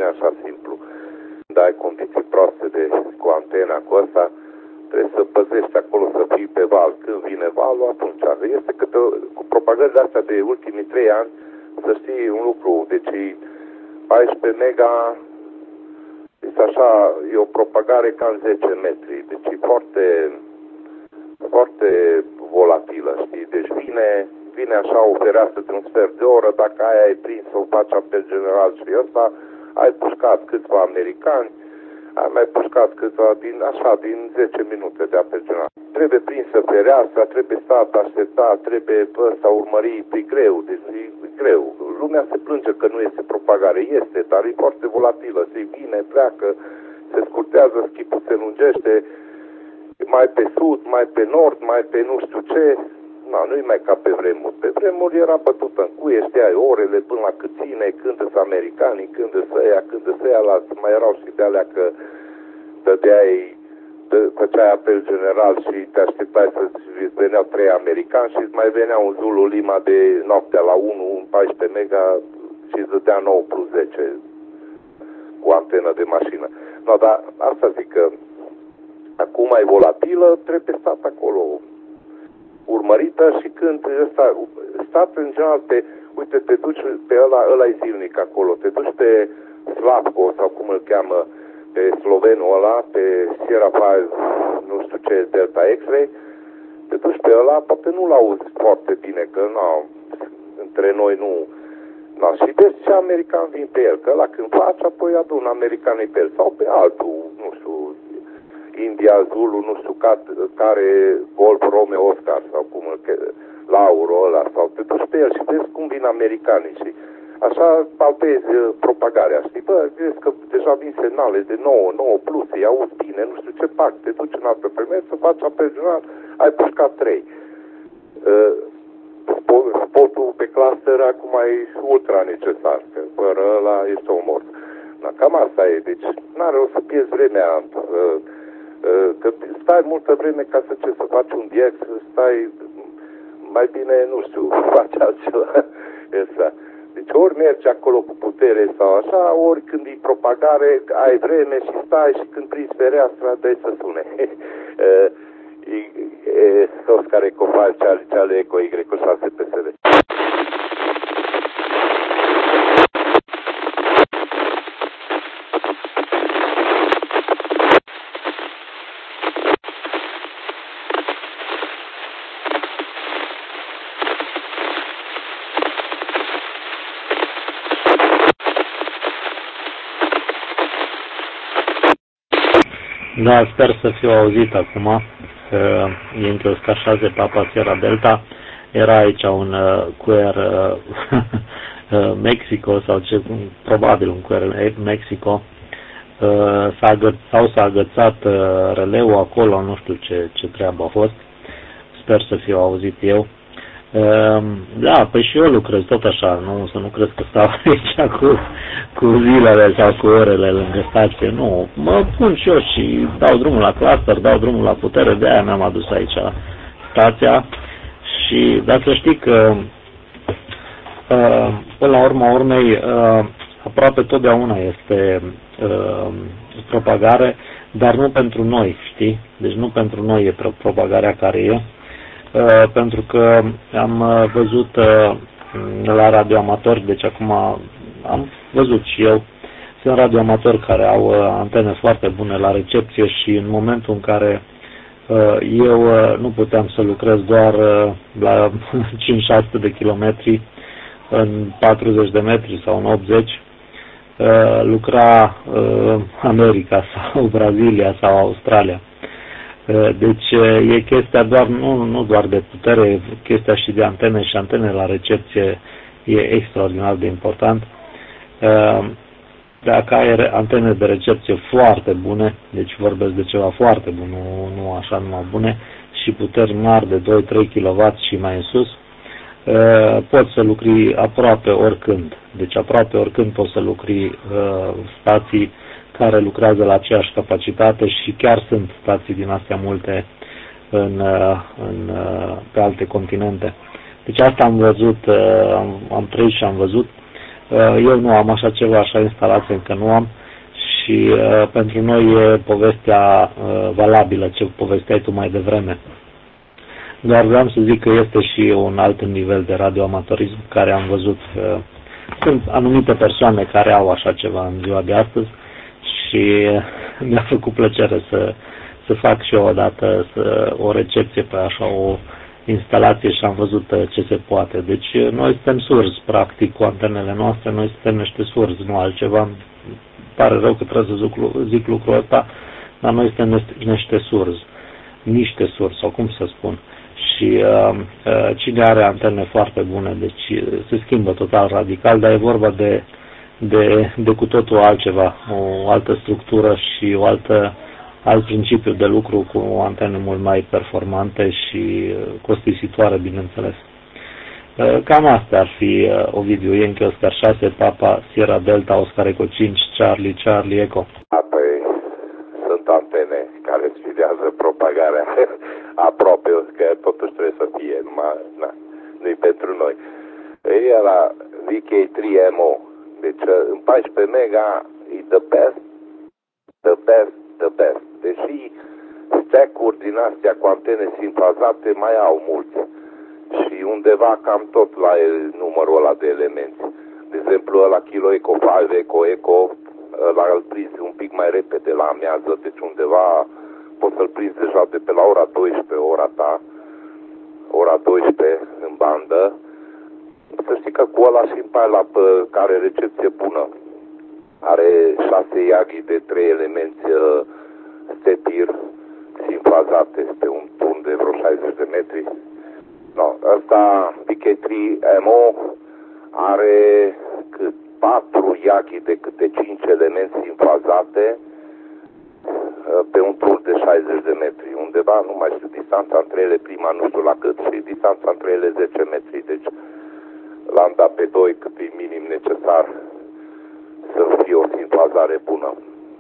așa simplu. Când ai condiții proaste cu antena cu asta, trebuie să păzești acolo, să fii pe val. Când vine valul, atunci. Este cu propagările astea de ultimii 3 ani, să știi un lucru. Deci 14 mega este așa, e o propagare ca în 10 metri. Deci e foarte, foarte volatilă, știi? Deci vine așa o fereastră de un sfert de oră, dacă aia ai prins-o, faci apel general și ăsta, ai pușcat câțiva americani, ai mai pușcat câțiva din 10 minute de apel general. Trebuie prinsă fereastra, trebuie stat, așteptat, trebuie ăsta urmări, e greu, deci e greu. Lumea se plânge că nu este propagare, este, dar e foarte volatilă, se vine, pleacă, se scurtează, schipul se lungește, mai pe sud, mai pe nord, mai pe nu știu ce. Nu-i mai ca pe vremuri. Pe vremuri era bătută în cuie, știai orele până la cât ține, când sunt americanii, când sunt ăia, mai erau și de alea că făceai apel general și te așteptai să veneau 3 americani și mai venea un Zulu Lima de noaptea la 1, un 14 mega și îți dădea 9+10 cu antenă de mașină. Dar asta zic că acum e volatilă, trebuie stat acolo urmărită și când stat în general uite, te duci pe ăla-i zilnic acolo, te duci pe Slavko sau cum îl cheamă, pe slovenul ăla, pe Sierra 5, nu știu ce, Delta X-Ray, te duci pe ăla, poate nu-l auzi foarte bine, că între noi nu. Și vezi ce american vin pe el, că ăla când face, apoi adun americanii pe el, sau pe altul, nu știu, India, Zulu, nu știu care, Golf, Romeo, Oscar, sau cum Lauro ăla, sau te duci pe el și vezi cum vin americanii și așa palpezi propagarea, știi? Vezi că deja vin semnale de 9+, îi auzi bine, nu știu ce fac, te duci în altă primet să faci apel general, ai pușcat 3. Spotul pe cluster acum e ultra necesar, că fără ăla este omor. Cam asta e, deci n-are o să pierzi vremea, că stai multă vreme ca să faci un diax, stai mai bine, nu știu, faci altceva. Deci ori mergi acolo cu putere sau așa, ori când e propagare, ai vreme și stai și când prinzi fereastra, dai să sune. Oscar Ecofal, Charlie Eco, Y6 PSL. Da, sper să fiu auzit acum, că e între Oscar 6, Papa Sierra Delta, era aici un cuier Mexico sau probabil un cuier Mexico, s-a agățat releul acolo, nu știu ce treabă a fost, sper să fiu auzit eu. Da, păi și eu lucrez tot așa, să nu crezi că stau aici cu zilele sau cu orele lângă stație, nu, mă pun și eu și dau drumul la cluster, dau drumul la putere, de aia mi-am adus aici stația dar să știi că până la urma urmei aproape totdeauna este propagare, dar nu pentru noi, știi? Deci nu pentru noi e propagarea care e, pentru că am văzut la radioamatori, deci acum am văzut și eu, sunt radioamatori care au antene foarte bune la recepție și în momentul în care eu nu puteam să lucrez doar la 5-600 de kilometri în 40 de metri sau în 80, lucra America sau Brazilia sau Australia. Deci e chestia doar, nu doar de putere, e chestia și de antene și antene la recepție e extraordinar de important. Dacă ai antene de recepție foarte bune, deci vorbesc de ceva foarte bun, nu așa numai bune, și puteri mari de 2-3 kW și mai în sus, poți să lucri aproape oricând. Deci aproape oricând poți să lucri stații care lucrează la aceeași capacitate și chiar sunt stații din astea multe pe alte continente. Deci asta am văzut, am trăit și am văzut. Eu nu am așa ceva, așa instalație încă nu am și pentru noi e povestea valabilă, ce povesteai tu mai devreme. Doar vreau să zic că este și un alt nivel de radioamatorism care am văzut. Sunt anumite persoane care au așa ceva în ziua de astăzi și mi-a făcut plăcere să fac și eu odată o recepție pe așa o instalație și am văzut ce se poate. Deci noi suntem surzi, practic, cu antenele noastre, noi suntem niște surzi, nu altceva. Îmi pare rău că trebuie să zic lucrul ăsta, dar noi suntem niște surzi, sau cum să spun. Și cine are antene foarte bune, deci se schimbă total radical, dar e vorba de cu totul altceva, o altă structură și alt principiu de lucru cu antene mult mai performante și costisitoare, bineînțeles. Cam asta ar fi, Ovidiu. Yankee Oscar 6, Papa Sierra Delta, Oscar Eco 5, Charlie Eco. Apoi sunt antene care sfidează propagarea aproape, că totuși trebuie să fie, nu-i pentru noi. E la VK3MO, deci în 14 mega e the best. Deși stack-uri din astea cu antene sinfazate mai au mulți și undeva cam tot la numărul ăla de elemente. De exemplu, la Kilo Eco 5, Eco, ăla îl prinzi un pic mai repede la amiază, deci undeva poți să-l prinzi deja de pe la ora 12, ora ta, ora 12 în bandă. Să știi că cu ăla și la care recepție bună. Are 6 iaghi de 3 elemente stepir sinfazate pe un turn de vreo 60 de metri. No, ăsta VK3MO are 4 iaghi de câte 5 elemente sinfazate pe un turn de 60 de metri. Undeva, nu mai știu, distanța între ele, prima nu știu la cât, și distanța între ele 10 metri. Deci l-am dat pe 2 cât e minim necesar să fie o sinfazare bună.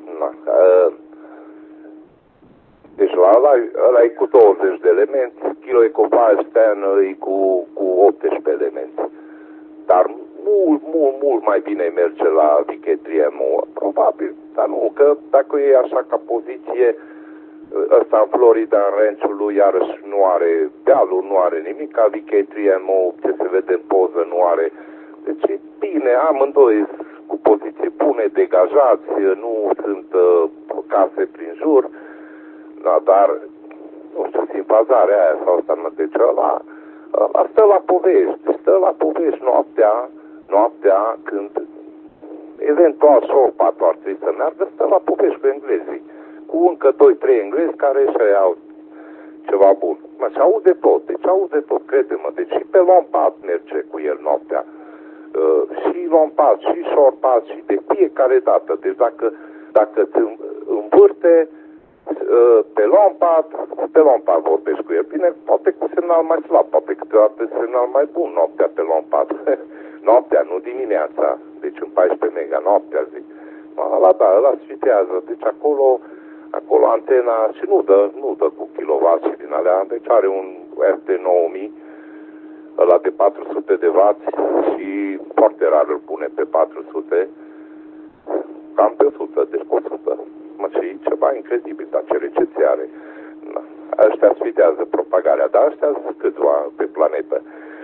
Deci ăla e cu 20 de elemente, Kilo Eco 5 Stan e cu 18 elemente. Dar mult mai bine merge la VK3MO. Probabil, dar nu, că dacă e așa ca poziție, ăsta în Florida, în ranch-ul lui, iarăși nu are dealul, nu are nimic, ca VK3MO, ce se vede în poză, nu are. Deci e bine, amândoi cu poziții bune, degajați, nu sunt case prin jur, dar, nu știu, sinfazarea aia sau asta, deci ăla stă la povești noaptea când eventual și o 4 ar trebui să meargă, stă la povești cu englezii, cu încă 2-3 englezi care și au ceva bun. Și aude tot, crede-mă, deci și pe long path merge cu el noaptea. Și long path, și short path, și de fiecare dată. Deci dacă te învârte pe long path vorbești cu el. Bine, poate cu semnal mai slab, poate câteodată semnal mai bun noaptea pe long path. Noaptea, nu dimineața. Deci în 14 mega, noaptea zic. Ăla sfitează. Deci acolo antena și nu dă cu kilowatt și din alea. Deci are un RT9000, ăla de 400 de W și foarte rar îl pune pe 400, cam pe 100, deci pe 100. Și ceva incredibil, dar ce recepție are. Ăștia sfidează propagarea, dar ăștia sunt câțiva pe planetă.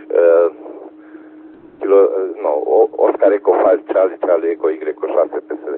Oscar Eco 5, Charlie Eco Y 6 PSR.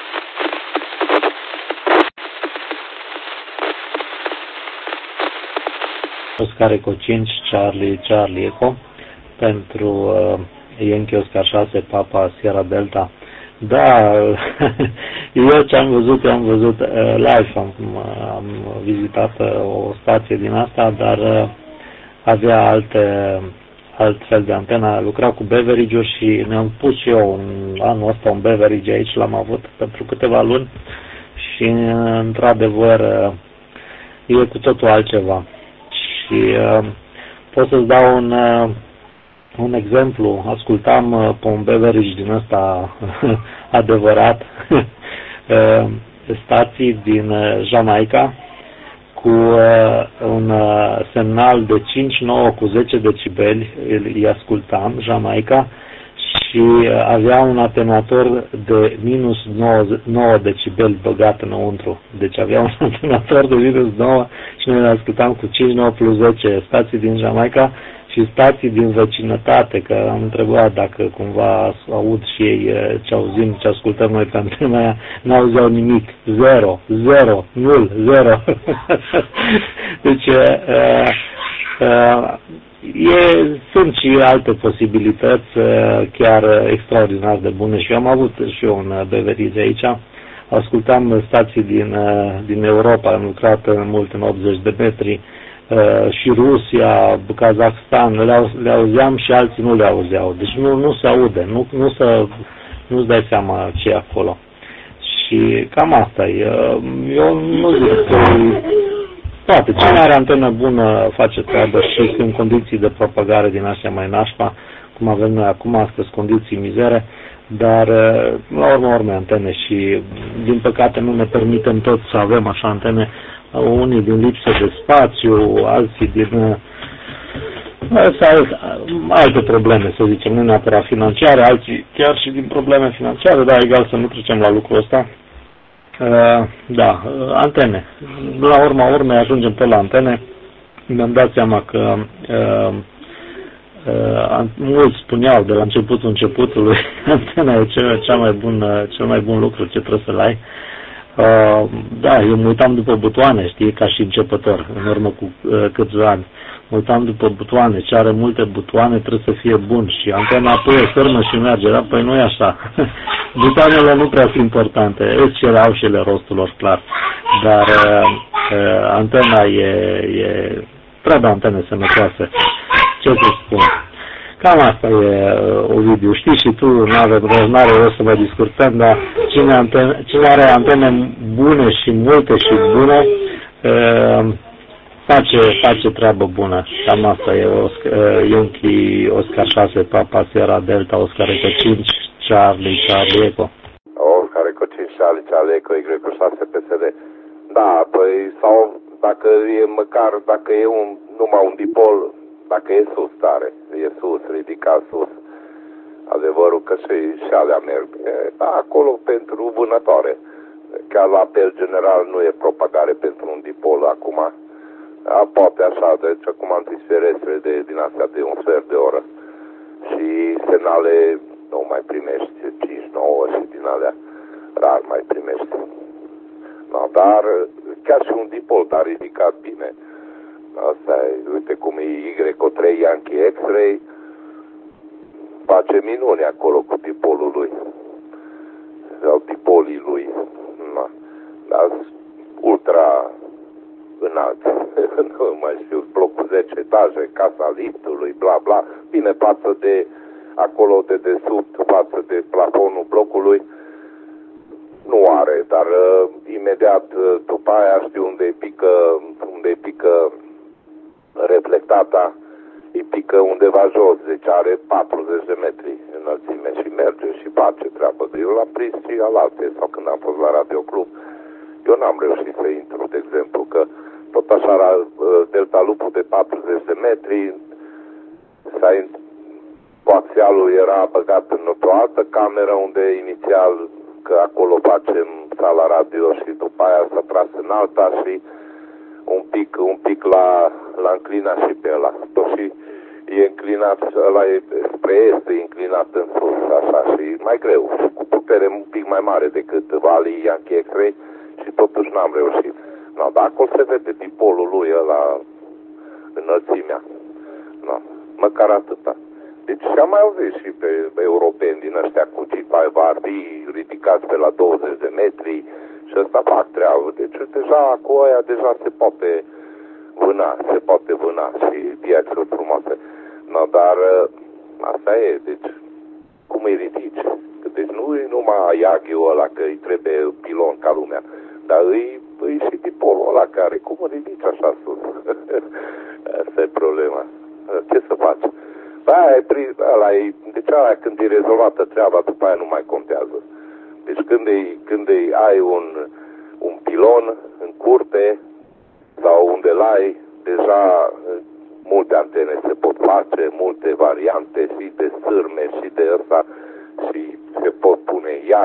Oscar Eco 5, Charlie Eco, pentru Yankee Oscar 6, Papa Sierra Delta. Da, eu ce am văzut live, am vizitat o stație din asta, dar avea alt fel de antenă, lucra cu Beveridge-uri și ne-am pus și eu anul ăsta un Beveridge aici, l-am avut pentru câteva luni și într-adevăr e cu totul altceva. Și pot să-ți dau un exemplu. Ascultam pe un Beveridge din ăsta adevărat stații din Jamaica cu un semnal de 5-9 cu 10 decibeli, îi ascultam, Jamaica, și avea un atenuator de minus 9 decibeli băgat înăuntru. Deci avea un atenuator de minus 9 și noi le ascultam cu 5, 9 plus 10 stații din Jamaica și stații din vecinătate, că am întrebat dacă cumva aud și ei ce auzim, ce ascultăm noi pe antena aia, n-auzeau nimic. 0, 0, 0, 0. Deci sunt și alte posibilități chiar extraordinar de bune și eu am avut și eu un Beverize aici. Ascultam stații din Europa, am lucrat mult în 80 de metri, și Rusia, Kazakhstan, le auzeam și alții nu le auzeau. Deci nu se aude, nu-ți dai seama ce e acolo. Și cam asta e. Eu nu zic că toate. Cine are antenă bună face treabă și în condiții de propagare din astea mai nașpa, cum avem noi acum, astăzi condiții mizere, dar la urmă antene și din păcate nu ne permitem tot să avem așa antene, unii din lipsă de spațiu, alții din alte probleme, să zicem, nu neapărat financiare, alții chiar și din probleme financiare, dar egal să nu trecem la lucrul ăsta. Da, antene. La urma urmei ajungem tot la antene. Mi-am dat seama că mulți spuneau de la începutului antena e cel mai bun lucru ce trebuie să-l ai. Da, eu mă uitam după butoane, știi, ca și începător, în urmă cu câțiva ani. Mă uitam după butoane, ce are multe butoane trebuie să fie bun și antena apoi e fermă și merge, da? Păi nu e așa. Butoanele nu prea sunt importante, ele au și ele rostul lor, clar, dar antena trebuie antene sănătoase. Ce să spun? Cam asta e, Ovidiu. Știi și tu, n-are rost să vă discutăm, dar cine are antene bune și multe și bune, face treabă bună. Cam asta e. Yankee, Oscar 6, Papa, Sierra Delta, Oscar Eco 5, Charlie Eco. Oscar Eco 5, Charlie Eco, Y6, PSD. Da, păi, sau dacă e măcar, dacă e numai un dipol, dacă e sus tare, e sus, ridicat sus, adevărul că și alea merg. Da, acolo pentru vânătoare. Chiar la apel general nu e propagare pentru un dipol acum. Poate așa, deci acum am zis ferestre din astea de un sfert de oră. Și semnale nu mai primești, 5-9 și din alea rar mai primești. No, dar chiar și un dipol, dar ridicat bine. Asta e, uite cum e Y3 Yankee X-Ray, face minuni acolo cu dipolul lui. Sau dipolii lui. No. Dar ultra înalt. Nu mai știu, blocul 10 etaje, casa liftului, bla bla. Bine, față de acolo de desubt, față de plafonul blocului, nu are, dar imediat după aia știu unde pică reflectata, îi pică undeva jos, deci are 40 de metri înălțime și merge și face treabă. Eu l-am prins și alaltă, sau când am fost la Radio Club, eu n-am reușit să intru, de exemplu, că tot așa era delta lupul de 40 de metri, coaxialul era băgat într-o altă cameră unde inițial, că acolo facem sala radio și după aia s-a tras în alta și un pic la înclinat și pe ăla. Tot și e înclinat, ăla e spre est, e înclinat în sus, așa, și mai greu, și cu putere un pic mai mare decât Valley Yankee X-Ray și totuși n-am reușit. No, dar acolo se vede dipolul lui ăla, înălțimea. No, măcar atâta. Deci am mai auzit și pe europeni din ăștia cu G5RB ridicați pe la 20 de metri și ăsta fac treabă. Deci deja cu aia deja se poate vâna și viațuri frumoase. No, dar asta e, deci cum îi ridici? Deci nu e numai Yagi-ul ăla că îi trebuie pilon ca lumea, dar îi și dipolul ăla care cum îi ridici așa sus? Asta e problema. Ce să faci? Deci aia când e rezolvată treaba, după aia nu mai contează. Deci când ai un pilon în curte sau unde l-ai, deja multe antene se pot face, multe variante și de sârme și de ăsta și se pot pune